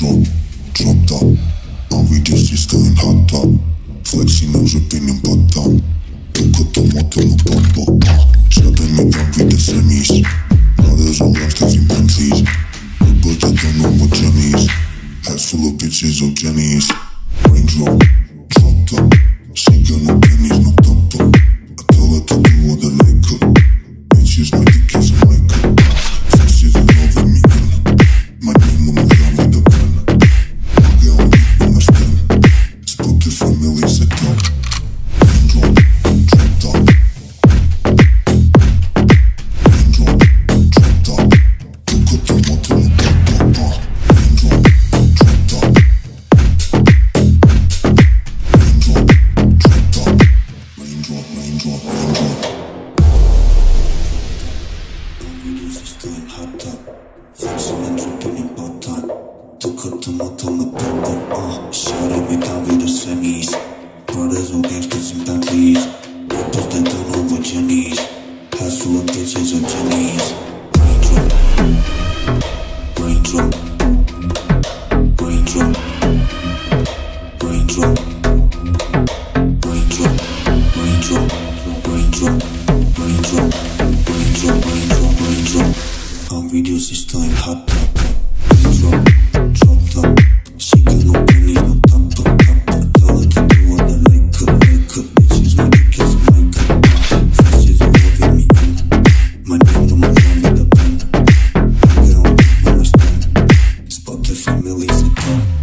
Raindrop, drop top. Envie sister in hot top. Flexing nos opinion bottom. Tylko to moto no popo. Żaden nie prawi de semis. Brothers and gangsters in Bentleys. But I don't know what Jenny's. Head full of bitches or Jenny's. Raindrop, drop top. She got no pennies, no top top. I tell her to do what I like her. Bitches my dick is a mic. Faces in love with me. My name on the ground with a pen. My girl deep on the stand. Spotify millies a top. Raindrop, drop top. Raindrop, drop top. Tylko to moto no popo. Raindrop, drop top. Raindrop, drop top. Raindrop, raindrop, raindrop. Doing hot top, flexing and dripping in bottom. Tylko to moto no popo. Shawty me down with the semis. Brothers and gangsters in Bentleys. Rappers that don't know what Jenny's. House full of bitches or Jenny's. Raindrop, raindrop, raindrop, raindrop, raindrop, raindrop, raindrop, raindrop, raindrop, raindrop, raindrop. On video system in hot top. Raindrop, drop top. She got no pennies, no top top top. I tell her to do what I like her, like her. Bitches my dick is a mic. Faces in love with me. My name on my phone with a pen. My girl deep on the stand. Spotify millies a top.